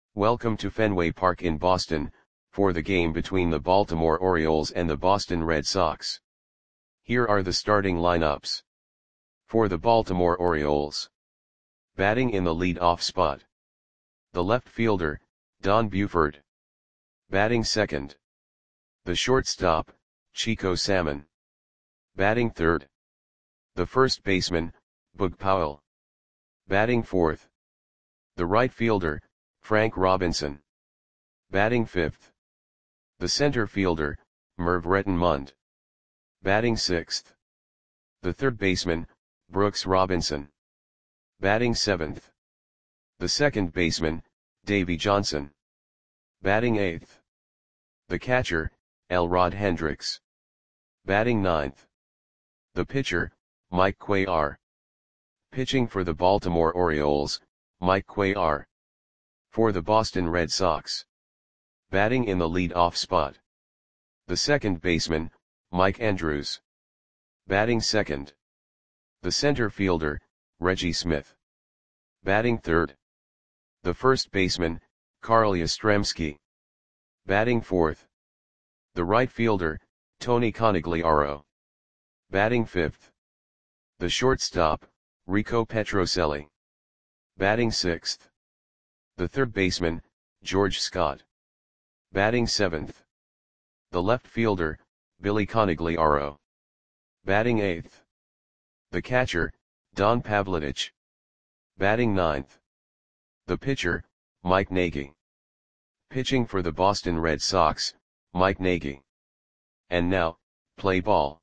Welcome to Fenway Park in Boston, for the game between the Baltimore Orioles and the Boston Red Sox. Here are the starting lineups. For the Baltimore Orioles. Batting in the lead-off spot. The left fielder, Don Buford. Batting second. The shortstop, Chico Salmon. Batting third. The first baseman, Boog Powell. Batting fourth. The right fielder, Frank Robinson. Batting fifth. The center fielder, Merv Rettenmund. Batting sixth. The third baseman, Brooks Robinson. Batting seventh. The second baseman, Davey Johnson. Batting eighth. The catcher, Elrod Hendricks. Batting ninth. The pitcher, Mike Cuellar. Pitching for the Baltimore Orioles, Mike Cuellar. For the Boston Red Sox. Batting in the lead-off spot. The second baseman, Mike Andrews. Batting second. The center fielder, Reggie Smith. Batting third. The first baseman, Carl Yastrzemski. Batting fourth. The right fielder, Tony Conigliaro. Batting fifth. The shortstop, Rico Petrocelli. Batting sixth. The third baseman, George Scott. Batting seventh. The left fielder, Billy Conigliaro. Batting eighth. The catcher, Don Pavlidich. Batting ninth. The pitcher, Mike Nagy. Pitching for the Boston Red Sox, Mike Nagy. And now, play ball.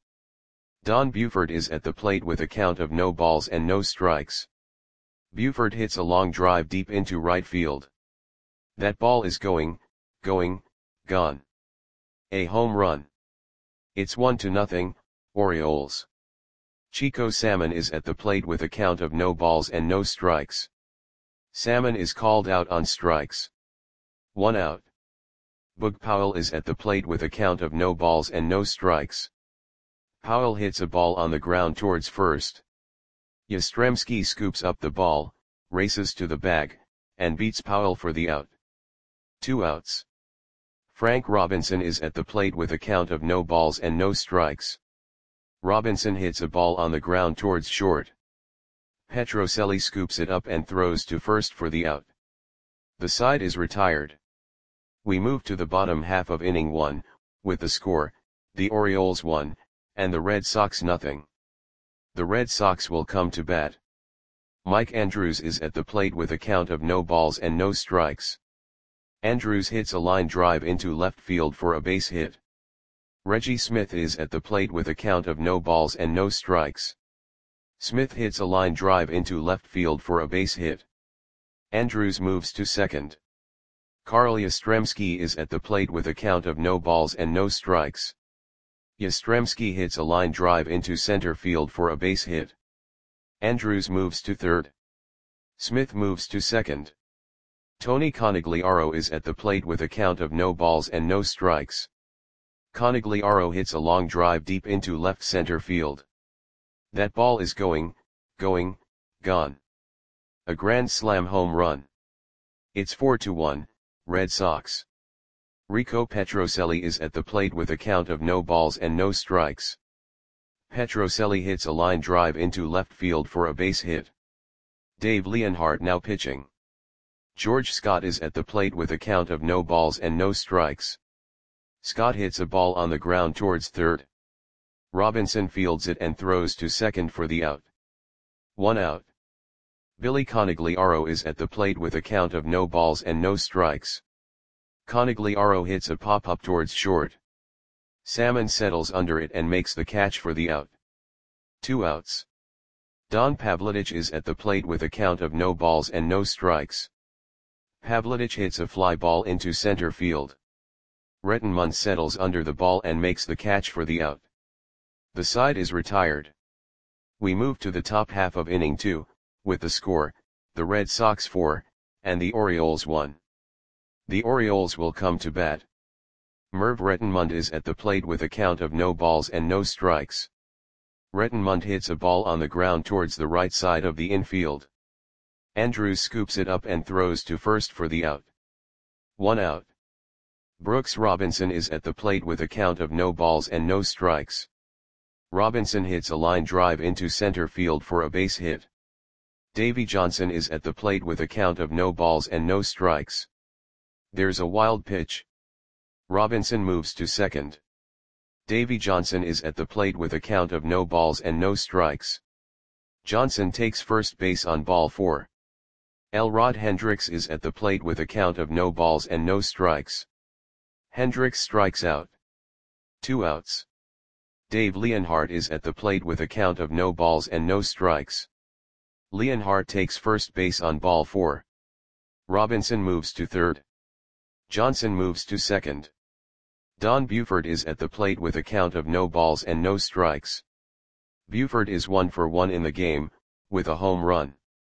Don Buford is at the plate with a count of no balls and no strikes. Buford hits a long drive deep into right field. That ball is gone. A home run. It's 1-0, Orioles. Chico Salmon is at the plate with a count of no balls and no strikes. Salmon is called out on strikes. 1 out. Boog Powell is at the plate with a count of no balls and no strikes. Powell hits a ball on the ground towards first. Yastrzemski scoops up the ball, races to the bag, and beats Powell for the out. 2 outs. Frank Robinson is at the plate with a count of no balls and no strikes. Robinson hits a ball on the ground towards short. Petrocelli scoops it up and throws to first for the out. The side is retired. We move to the bottom half of inning 1, with the score, the Orioles 1, and the Red Sox 0. The Red Sox will come to bat. Mike Andrews is at the plate with a count of no balls and no strikes. Andrews hits a line drive into left field for a base hit. Reggie Smith is at the plate with a count of no balls and no strikes. Smith hits a line drive into left field for a base hit. Andrews moves to second. Carl Yastrzemski is at the plate with a count of no balls and no strikes. Yastrzemski hits a line drive into center field for a base hit. Andrews moves to third. Smith moves to second. Tony Conigliaro is at the plate with a count of no balls and no strikes. Conigliaro hits a long drive deep into left center field. That ball is gone. A grand slam home run. It's 4-1, Red Sox. Rico Petrocelli is at the plate with a count of no balls and no strikes. Petrocelli hits a line drive into left field for a base hit. Dave Leonhardt now pitching. George Scott is at the plate with a count of no balls and no strikes. Scott hits a ball on the ground towards third. Robinson fields it and throws to second for the out. 1 out. Billy Conigliaro is at the plate with a count of no balls and no strikes. Conigliaro hits a pop-up towards short. Salmon settles under it and makes the catch for the out. 2 outs. Don Pavlidich is at the plate with a count of no balls and no strikes. Pavlidich hits a fly ball into center field. Rettenmund settles under the ball and makes the catch for the out. The side is retired. We move to the top half of inning 2, with the score, the Red Sox 4, and the Orioles 1. The Orioles will come to bat. Merv Rettenmund is at the plate with a count of no balls and no strikes. Rettenmund hits a ball on the ground towards the right side of the infield. Andrews scoops it up and throws to first for the out. 1 out. Brooks Robinson is at the plate with a count of no balls and no strikes. Robinson hits a line drive into center field for a base hit. Davy Johnson is at the plate with a count of no balls and no strikes. There's a wild pitch. Robinson moves to second. Davy Johnson is at the plate with a count of no balls and no strikes. Johnson takes first base on ball 4. Elrod Hendricks is at the plate with a count of no balls and no strikes. Hendricks strikes out. 2 outs. Dave Leonhardt is at the plate with a count of no balls and no strikes. Leonhardt takes first base on ball 4. Robinson moves to third. Johnson moves to second. Don Buford is at the plate with a count of no balls and no strikes. Buford is 1 for 1 in the game, with a home run.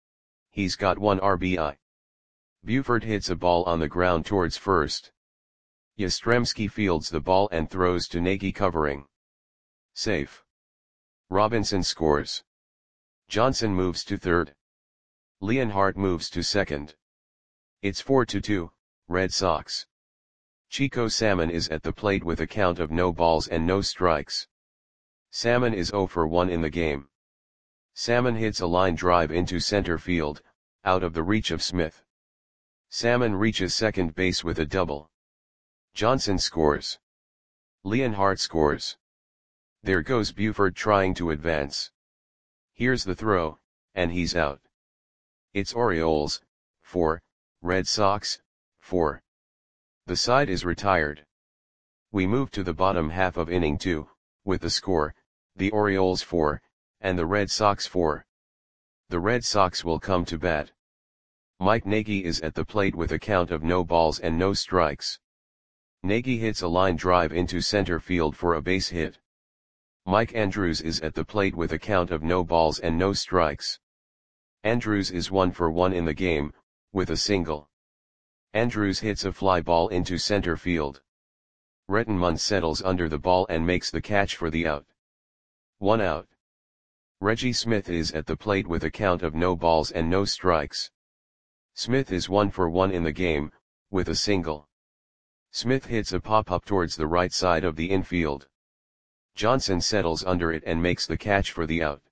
He's got 1 RBI. Buford hits a ball on the ground towards first. Yastrzemski fields the ball and throws to Nagy covering. Safe. Robinson scores. Johnson moves to third. Leonhardt moves to second. It's 4-2, Red Sox. Chico Salmon is at the plate with a count of no balls and no strikes. Salmon is 0 for 1 in the game. Salmon hits a line drive into center field, out of the reach of Smith. Salmon reaches second base with a double. Johnson scores. Leonhardt scores. There goes Buford trying to advance. Here's the throw, and he's out. It's Orioles, 4, Red Sox, 4. The side is retired. We move to the bottom half of inning 2, with the score, the Orioles 4, and the Red Sox 4. The Red Sox will come to bat. Mike Nagy is at the plate with a count of no balls and no strikes. Nagy hits a line drive into center field for a base hit. Mike Andrews is at the plate with a count of no balls and no strikes. Andrews is 1 for 1 in the game, with a single. Andrews hits a fly ball into center field. Rettenmund settles under the ball and makes the catch for the out. 1 out. Reggie Smith is at the plate with a count of no balls and no strikes. Smith is 1 for 1 in the game, with a single. Smith hits a pop-up towards the right side of the infield. Johnson settles under it and makes the catch for the out.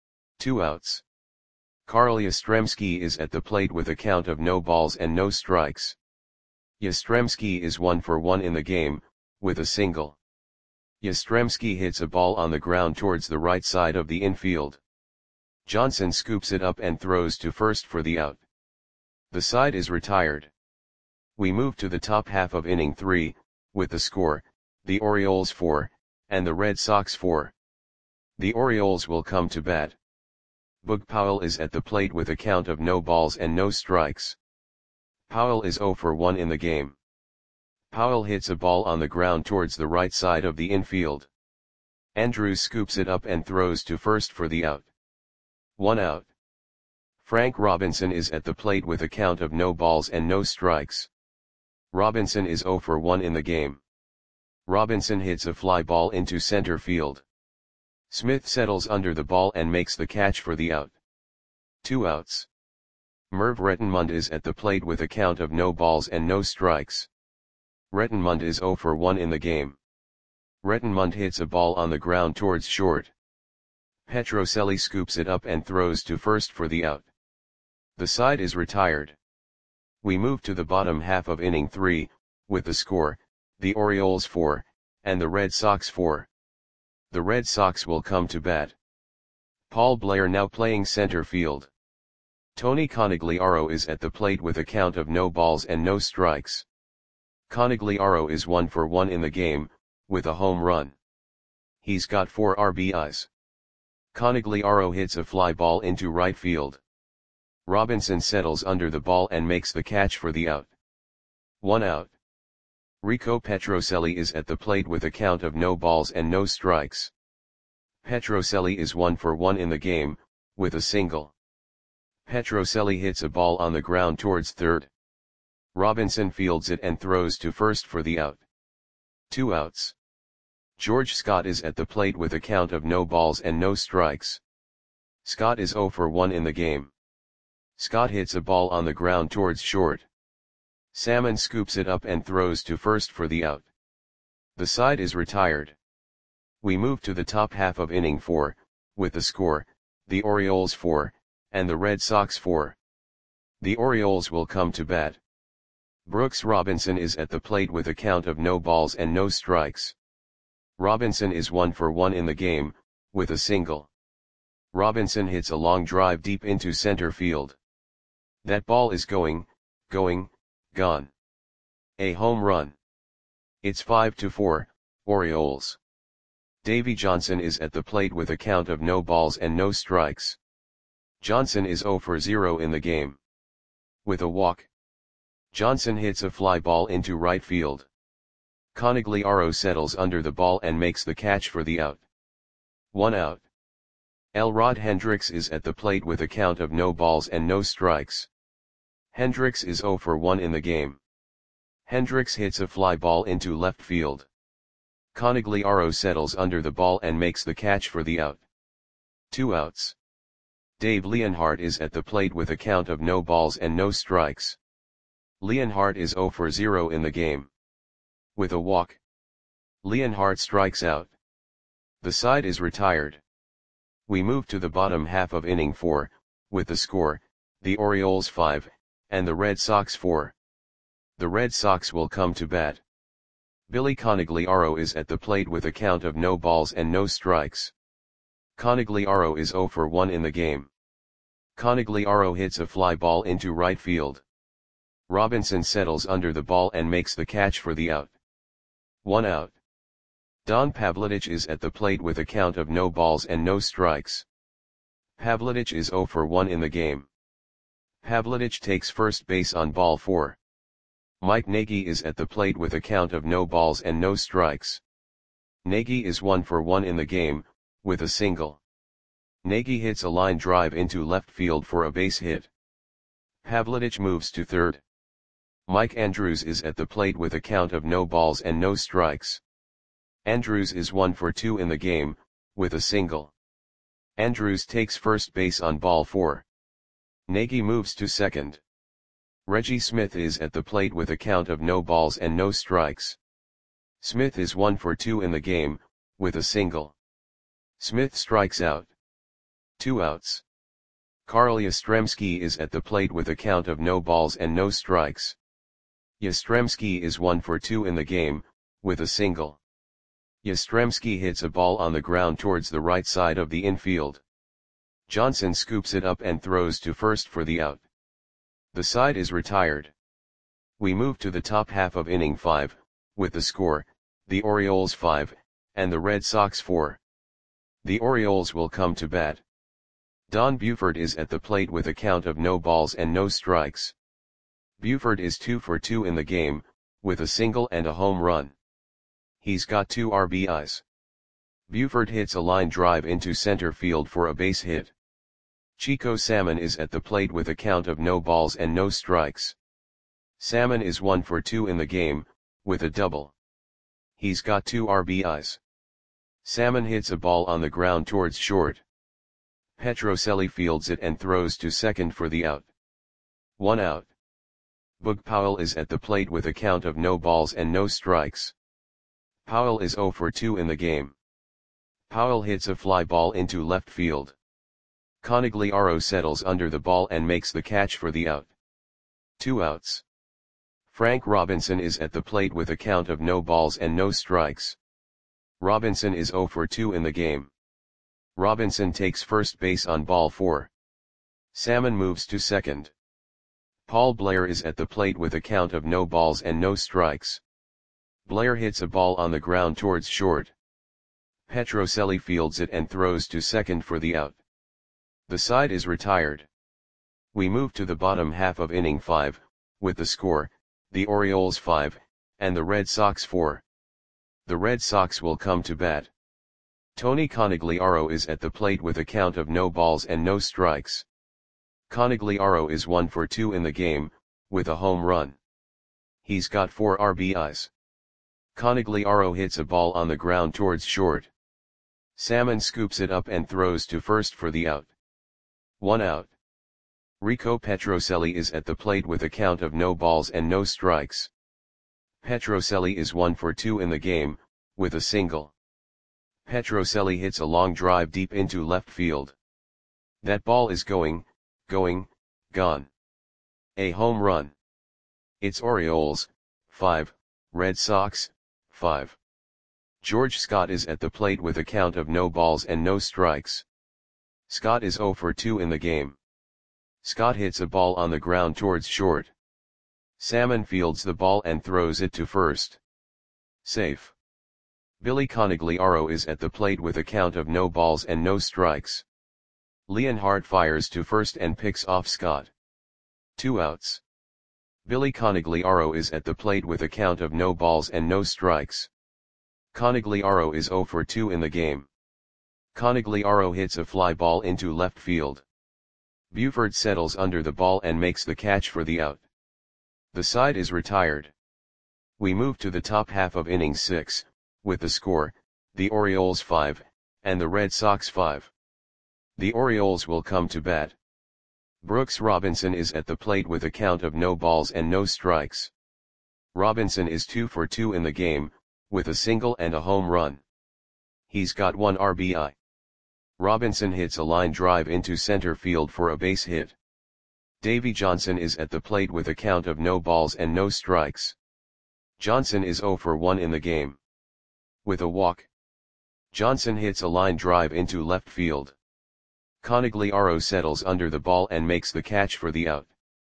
2 outs. Carl Yastrzemski is at the plate with a count of no balls and no strikes. Yastrzemski is 1 for 1 in the game, with a single. Yastrzemski hits a ball on the ground towards the right side of the infield. Johnson scoops it up and throws to first for the out. The side is retired. We move to the top half of inning 3, with the score, the Orioles 4, and the Red Sox 4. The Orioles will come to bat. Boog Powell is at the plate with a count of no balls and no strikes. Powell is 0 for 1 in the game. Powell hits a ball on the ground towards the right side of the infield. Andrews scoops it up and throws to first for the out. 1 out. Frank Robinson is at the plate with a count of no balls and no strikes. Robinson is 0 for 1 in the game. Robinson hits a fly ball into center field. Smith settles under the ball and makes the catch for the out. 2 outs. Merv Rettenmund is at the plate with a count of no balls and no strikes. Rettenmund is 0 for 1 in the game. Rettenmund hits a ball on the ground towards short. Petrocelli scoops it up and throws to first for the out. The side is retired. We move to the bottom half of inning 3, with the score, the Orioles 4, and the Red Sox 4. The Red Sox will come to bat. Paul Blair now playing center field. Tony Conigliaro is at the plate with a count of no balls and no strikes. Conigliaro is 1 for 1 in the game, with a home run. He's got 4 RBIs. Conigliaro hits a fly ball into right field. Robinson settles under the ball and makes the catch for the out. 1 out. Rico Petrocelli is at the plate with a count of no balls and no strikes. Petrocelli is 1 for 1 in the game, with a single. Petrocelli hits a ball on the ground towards third. Robinson fields it and throws to first for the out. 2 outs. George Scott is at the plate with a count of no balls and no strikes. Scott is 0 for 1 in the game. Scott hits a ball on the ground towards short. Salmon scoops it up and throws to first for the out. The side is retired. We move to the top half of inning 4, with the score, the Orioles 4, and the Red Sox 4. The Orioles will come to bat. Brooks Robinson is at the plate with a count of no balls and no strikes. Robinson is 1 for 1 in the game, with a single. Robinson hits a long drive deep into center field. That ball is going, gone. A home run. It's 5-4, Orioles. Davy Johnson is at the plate with a count of no balls and no strikes. Johnson is 0 for 0 in the game. With a walk. Johnson hits a fly ball into right field. Conigliaro settles under the ball and makes the catch for the out. 1 out. Elrod Hendricks is at the plate with a count of no balls and no strikes. Hendricks is 0 for 1 in the game. Hendricks hits a fly ball into left field. Conigliaro settles under the ball and makes the catch for the out. 2 outs. Dave Leonhardt is at the plate with a count of no balls and no strikes. Leonhardt is 0 for 0 in the game. With a walk. Leonhardt strikes out. The side is retired. We move to the bottom half of inning 4, with the score, the Orioles 5, and the Red Sox 4. The Red Sox will come to bat. Billy Conigliaro is at the plate with a count of no balls and no strikes. Conigliaro is 0 for 1 in the game. Conigliaro hits a fly ball into right field. Robinson settles under the ball and makes the catch for the out. 1 out. Don Pavlidich is at the plate with a count of no balls and no strikes. Pavlidich is 0 for 1 in the game. Pavlidich takes first base on ball 4. Mike Nagy is at the plate with a count of no balls and no strikes. Nagy is 1 for 1 in the game, with a single. Nagy hits a line drive into left field for a base hit. Pavlidich moves to third. Mike Andrews is at the plate with a count of no balls and no strikes. Andrews is 1 for 2 in the game, with a single. Andrews takes first base on ball 4. Nagy moves to second. Reggie Smith is at the plate with a count of no balls and no strikes. Smith is 1 for 2 in the game, with a single. Smith strikes out. 2 outs. Carl Yastrzemski is at the plate with a count of no balls and no strikes. Yastrzemski is 1 for 2 in the game, with a single. Yastrzemski hits a ball on the ground towards the right side of the infield. Johnson scoops it up and throws to first for the out. The side is retired. We move to the top half of inning 5, with the score, the Orioles 5, and the Red Sox 4. The Orioles will come to bat. Don Buford is at the plate with a count of no balls and no strikes. Buford is 2 for 2 in the game, with a single and a home run. He's got 2 RBIs. Buford hits a line drive into center field for a base hit. Chico Salmon is at the plate with a count of no balls and no strikes. Salmon is 1 for 2 in the game, with a double. He's got 2 RBIs. Salmon hits a ball on the ground towards short. Petrocelli fields it and throws to second for the out. 1 out. Boog Powell is at the plate with a count of no balls and no strikes. Powell is 0 for 2 in the game. Powell hits a fly ball into left field. Conigliaro settles under the ball and makes the catch for the out. 2 outs. Frank Robinson is at the plate with a count of no balls and no strikes. Robinson is 0 for 2 in the game. Robinson takes first base on ball 4. Salmon moves to second. Paul Blair is at the plate with a count of no balls and no strikes. Blair hits a ball on the ground towards short. Petrocelli fields it and throws to second for the out. The side is retired. We move to the bottom half of inning 5, with the score, the Orioles 5, and the Red Sox 4. The Red Sox will come to bat. Tony Conigliaro is at the plate with a count of no balls and no strikes. Conigliaro is 1 for 2 in the game, with a home run. He's got 4 RBIs. Conigliaro hits a ball on the ground towards short. Salmon scoops it up and throws to first for the out. 1 out. Rico Petrocelli is at the plate with a count of no balls and no strikes. Petrocelli is 1 for 2 in the game, with a single. Petrocelli hits a long drive deep into left field. That ball is going, gone. A home run. It's Orioles, 5, Red Sox, 5. George Scott is at the plate with a count of no balls and no strikes. Scott is 0 for 2 in the game. Scott hits a ball on the ground towards short. Salmon fields the ball and throws it to first. Safe. Billy Conigliaro is at the plate with a count of no balls and no strikes. Leonhardt fires to first and picks off Scott. 2 outs. Billy Conigliaro is at the plate with a count of no balls and no strikes. Conigliaro is 0 for 2 in the game. Conigliaro hits a fly ball into left field. Buford settles under the ball and makes the catch for the out. The side is retired. We move to the top half of inning 6, with the score, the Orioles 5, and the Red Sox 5. The Orioles will come to bat. Brooks Robinson is at the plate with a count of no balls and no strikes. Robinson is 2 for 2 in the game, with a single and a home run. He's got 1 RBI. Robinson hits a line drive into center field for a base hit. Davey Johnson is at the plate with a count of no balls and no strikes. Johnson is 0 for 1 in the game. With a walk. Johnson hits a line drive into left field. Conigliaro settles under the ball and makes the catch for the out.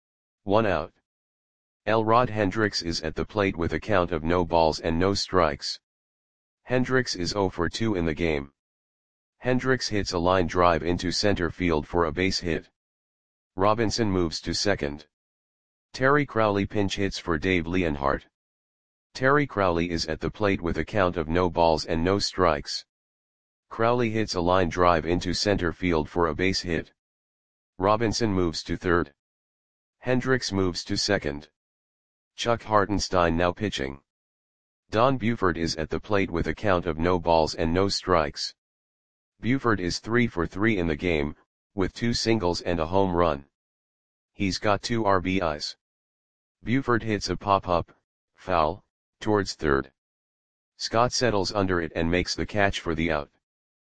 1 out. Elrod Hendricks is at the plate with a count of no balls and no strikes. Hendricks is 0 for 2 in the game. Hendricks hits a line drive into center field for a base hit. Robinson moves to second. Terry Crowley pinch hits for Dave Leonhardt. Terry Crowley is at the plate with a count of no balls and no strikes. Crowley hits a line drive into center field for a base hit. Robinson moves to third. Hendricks moves to second. Chuck Hartenstein now pitching. Don Buford is at the plate with a count of no balls and no strikes. Buford is 3 for 3 in the game, with 2 singles and a home run. He's got 2 RBIs. Buford hits a pop-up, foul, towards third. Scott settles under it and makes the catch for the out.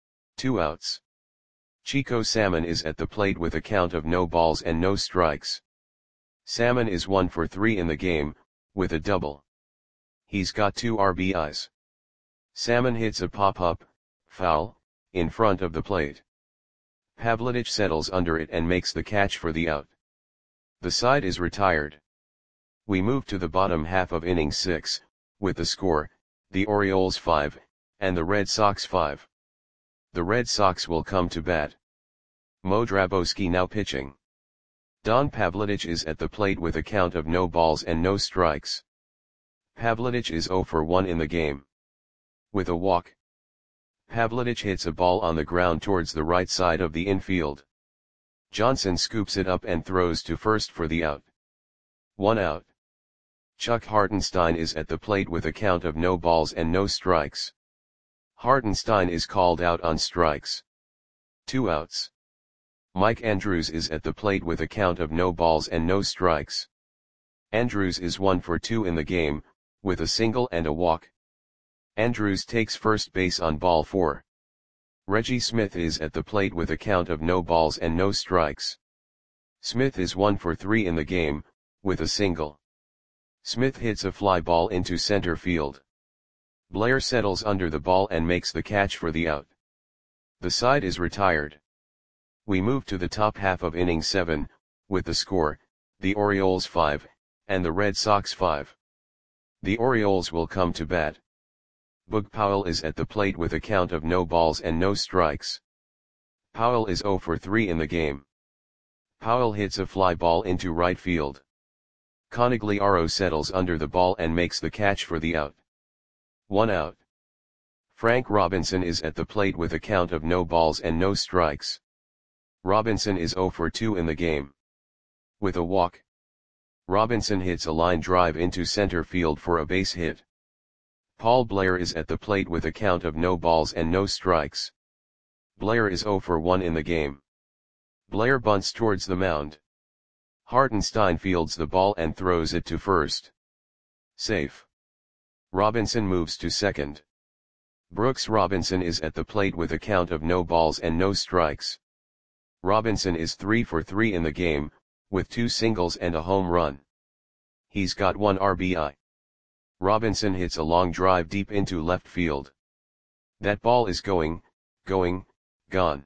2 outs. Chico Salmon is at the plate with a count of no balls and no strikes. Salmon is 1 for 3 in the game, with a double. He's got 2 RBIs. Salmon hits a pop-up, foul, in front of the plate. Pavlidich settles under it and makes the catch for the out. The side is retired. We move to the bottom half of inning 6, with the score, the Orioles 5, and the Red Sox 5. The Red Sox will come to bat. Mo Drabowski now pitching. Don Pavlidich is at the plate with a count of no balls and no strikes. Pavlidich is 0 for 1 in the game. With a walk. Pavlidich hits a ball on the ground towards the right side of the infield. Johnson scoops it up and throws to first for the out. 1 out. Chuck Hartenstein is at the plate with a count of no balls and no strikes. Hartenstein is called out on strikes. 2 outs. Mike Andrews is at the plate with a count of no balls and no strikes. Andrews is 1 for 2 in the game, with a single and a walk. Andrews takes first base on ball 4. Reggie Smith is at the plate with a count of no balls and no strikes. Smith is 1 for 3 in the game, with a single. Smith hits a fly ball into center field. Blair settles under the ball and makes the catch for the out. The side is retired. We move to the top half of inning 7, with the score, the Orioles 5, and the Red Sox 5. The Orioles will come to bat. Boog Powell is at the plate with a count of no balls and no strikes. Powell is 0 for 3 in the game. Powell hits a fly ball into right field. Conigliaro settles under the ball and makes the catch for the out. 1 out. Frank Robinson is at the plate with a count of no balls and no strikes. Robinson is 0 for 2 in the game. With a walk. Robinson hits a line drive into center field for a base hit. Paul Blair is at the plate with a count of no balls and no strikes. Blair is 0 for 1 in the game. Blair bunts towards the mound. Hartenstein fields the ball and throws it to first. Safe. Robinson moves to second. Brooks Robinson is at the plate with a count of no balls and no strikes. Robinson is 3 for 3 in the game, with 2 singles and a home run. He's got 1 RBI. Robinson hits a long drive deep into left field. That ball is going, gone.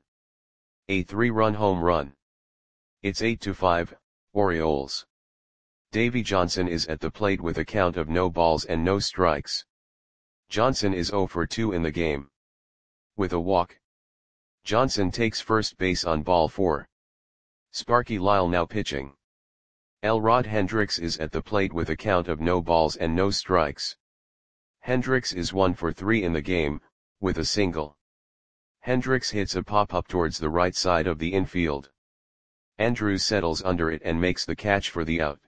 A 3-run home run. It's 8-5, Orioles. Davy Johnson is at the plate with a count of no balls and no strikes. Johnson is 0 for 2 in the game. With a walk. Johnson takes first base on ball 4. Sparky Lyle now pitching. Elrod Hendricks is at the plate with a count of no balls and no strikes. Hendricks is 1 for 3 in the game, with a single. Hendricks hits a pop-up towards the right side of the infield. Andrews settles under it and makes the catch for the out.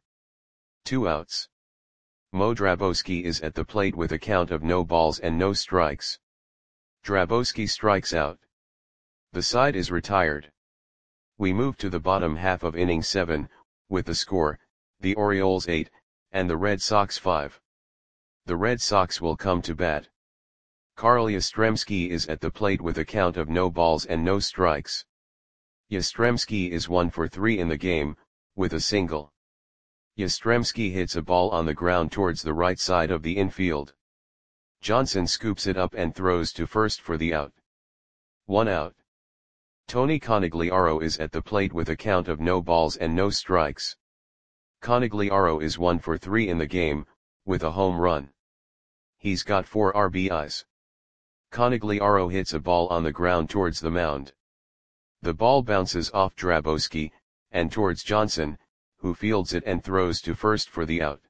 2 outs. Mo Drabowski is at the plate with a count of no balls and no strikes. Drabowski strikes out. The side is retired. We move to the bottom half of inning 7, with the score, the Orioles 8, and the Red Sox 5. The Red Sox will come to bat. Carl Yastrzemski is at the plate with a count of no balls and no strikes. Yastrzemski is 1 for 3 in the game, with a single. Yastrzemski hits a ball on the ground towards the right side of the infield. Johnson scoops it up and throws to first for the out. 1 out. Tony Conigliaro is at the plate with a count of no balls and no strikes. Conigliaro is 1 for 3 in the game, with a home run. He's got 4 RBIs. Conigliaro hits a ball on the ground towards the mound. The ball bounces off Drabowski, and towards Johnson, who fields it and throws to first for the out.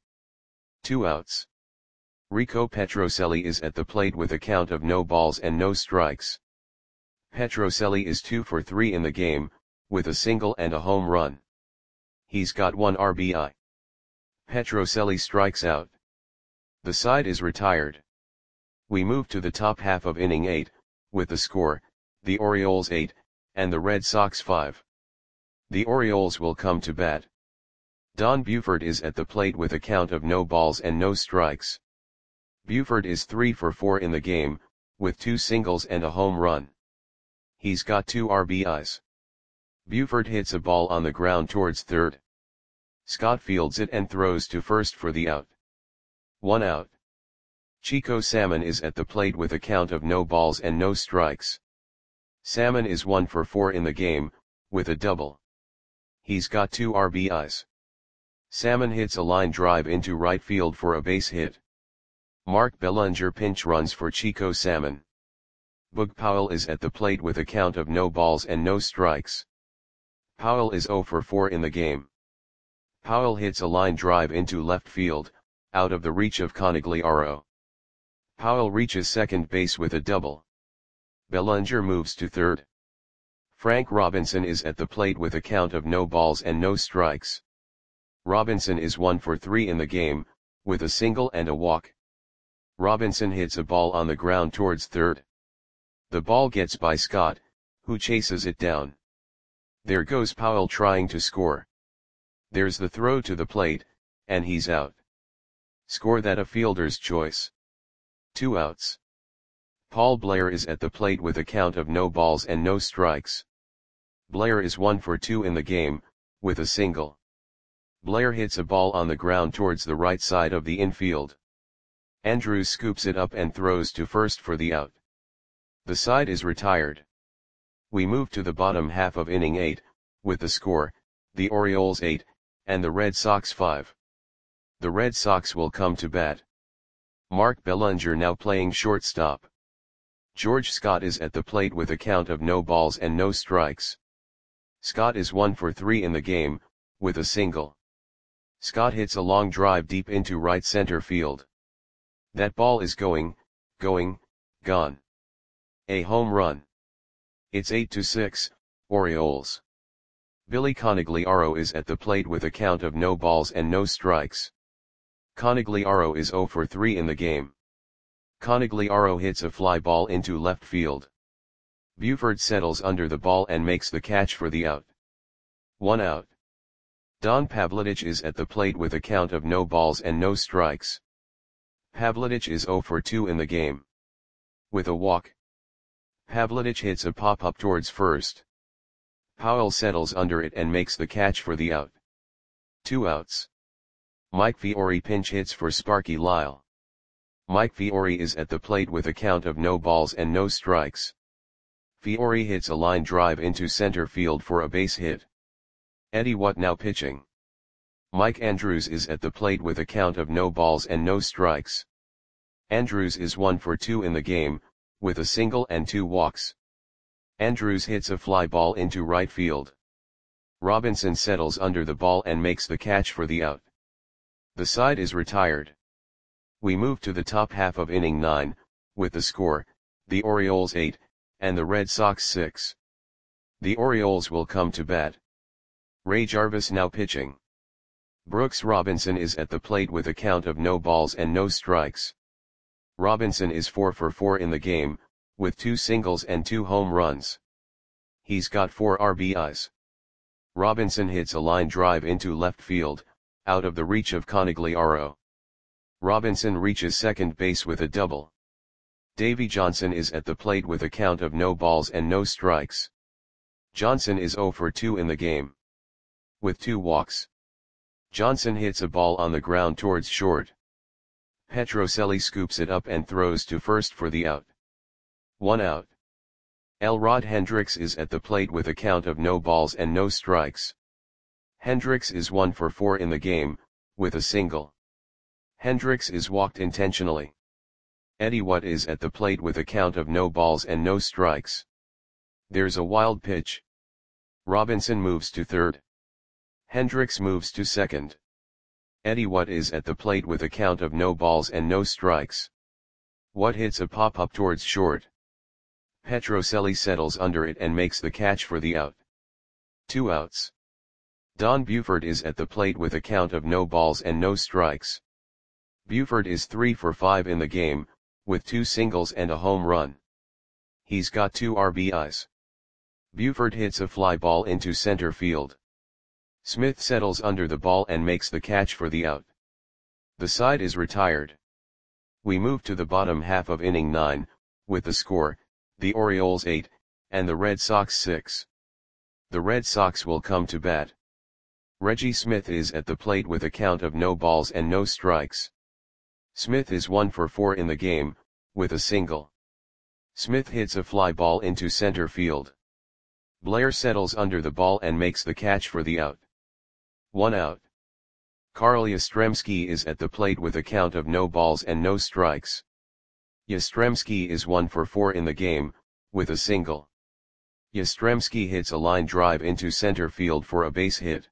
2 outs. Rico Petrocelli is at the plate with a count of no balls and no strikes. Petrocelli is 2 for 3 in the game, with a single and a home run. He's got 1 RBI. Petrocelli strikes out. The side is retired. We move to the top half of inning 8, with the score, the Orioles 8, and the Red Sox 5. The Orioles will come to bat. Don Buford is at the plate with a count of no balls and no strikes. Buford is 3 for 4 in the game, with 2 singles and a home run. He's got 2 RBIs. Buford hits a ball on the ground towards third. Scott fields it and throws to first for the out. 1 out. Chico Salmon is at the plate with a count of no balls and no strikes. Salmon is 1 for 4 in the game, with a double. He's got 2 RBIs. Salmon hits a line drive into right field for a base hit. Mark Bellinger pinch runs for Chico Salmon. Boog Powell is at the plate with a count of no balls and no strikes. Powell is 0 for 4 in the game. Powell hits a line drive into left field, out of the reach of Conigliaro. Powell reaches second base with a double. Bellinger moves to third. Frank Robinson is at the plate with a count of no balls and no strikes. Robinson is 1 for 3 in the game, with a single and a walk. Robinson hits a ball on the ground towards third. The ball gets by Scott, who chases it down. There goes Powell trying to score. There's the throw to the plate, and he's out. Score that a fielder's choice. 2 outs. Paul Blair is at the plate with a count of no balls and no strikes. Blair is 1 for 2 in the game, with a single. Blair hits a ball on the ground towards the right side of the infield. Andrews scoops it up and throws to first for the out. The side is retired. We move to the bottom half of inning 8, with the score, the Orioles 8, and the Red Sox 5. The Red Sox will come to bat. Mark Bellinger now playing shortstop. George Scott is at the plate with a count of no balls and no strikes. Scott is 1 for 3 in the game, with a single. Scott hits a long drive deep into right center field. That ball is going, gone. A home run. It's 8-6, Orioles. Billy Conigliaro is at the plate with a count of no balls and no strikes. Conigliaro is 0 for 3 in the game. Conigliaro hits a fly ball into left field. Buford settles under the ball and makes the catch for the out. 1 out. Don Pavlidich is at the plate with a count of no balls and no strikes. Pavlidich is 0 for 2 in the game. With a walk, Pavlidich hits a pop-up towards first. Powell settles under it and makes the catch for the out. 2 outs. Mike Fiore pinch hits for Sparky Lyle. Mike Fiore is at the plate with a count of no balls and no strikes. Fiore hits a line drive into center field for a base hit. Eddie Watt now pitching. Mike Andrews is at the plate with a count of no balls and no strikes. Andrews is 1 for 2 in the game, with a single and 2 walks. Andrews hits a fly ball into right field. Robinson settles under the ball and makes the catch for the out. The side is retired. We move to the top half of inning 9, with the score, the Orioles 8, and the Red Sox 6. The Orioles will come to bat. Ray Jarvis now pitching. Brooks Robinson is at the plate with a count of no balls and no strikes. Robinson is 4 for 4 in the game, with 2 singles and 2 home runs. He's got 4 RBIs. Robinson hits a line drive into left field, out of the reach of Conigliaro. Robinson reaches second base with a double. Davey Johnson is at the plate with a count of no balls and no strikes. Johnson is 0 for 2 in the game. With 2 walks, Johnson hits a ball on the ground towards short. Petrocelli scoops it up and throws to first for the out. 1 out. Elrod Hendricks is at the plate with a count of no balls and no strikes. Hendricks is 1 for 4 in the game, with a single. Hendricks is walked intentionally. Eddie Watt is at the plate with a count of no balls and no strikes. There's a wild pitch. Robinson moves to third. Hendricks moves to second. Eddie Watt is at the plate with a count of no balls and no strikes. Watt hits a pop-up towards short. Petrocelli settles under it and makes the catch for the out. 2 outs. Don Buford is at the plate with a count of no balls and no strikes. Buford is 3 for 5 in the game, with 2 singles and a home run. He's got 2 RBIs. Buford hits a fly ball into center field. Smith settles under the ball and makes the catch for the out. The side is retired. We move to the bottom half of inning 9, with the score, the Orioles 8, and the Red Sox 6. The Red Sox will come to bat. Reggie Smith is at the plate with a count of no balls and no strikes. Smith is 1 for 4 in the game, with a single. Smith hits a fly ball into center field. Blair settles under the ball and makes the catch for the out. 1 out. Carl Yastrzemski is at the plate with a count of no balls and no strikes. Yastrzemski is 1 for 4 in the game, with a single. Yastrzemski hits a line drive into center field for a base hit.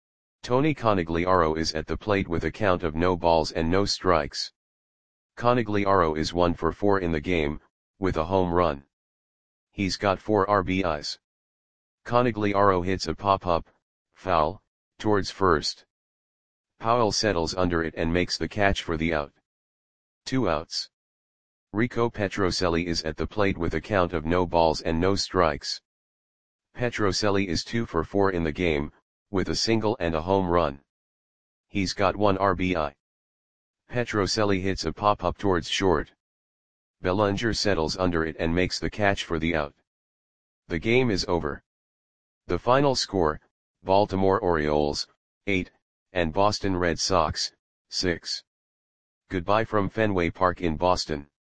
Tony Conigliaro is at the plate with a count of no balls and no strikes. Conigliaro is 1 for 4 in the game, with a home run. He's got 4 RBIs. Conigliaro hits a pop-up, foul, towards first. Powell settles under it and makes the catch for the out. 2 outs. Rico Petrocelli is at the plate with a count of no balls and no strikes. Petrocelli is 2 for 4 in the game, with a single and a home run. He's got 1 RBI. Petrocelli hits a pop-up towards short. Bellinger settles under it and makes the catch for the out. The game is over. The final score, Baltimore Orioles, 8, and Boston Red Sox, 6. Goodbye from Fenway Park in Boston.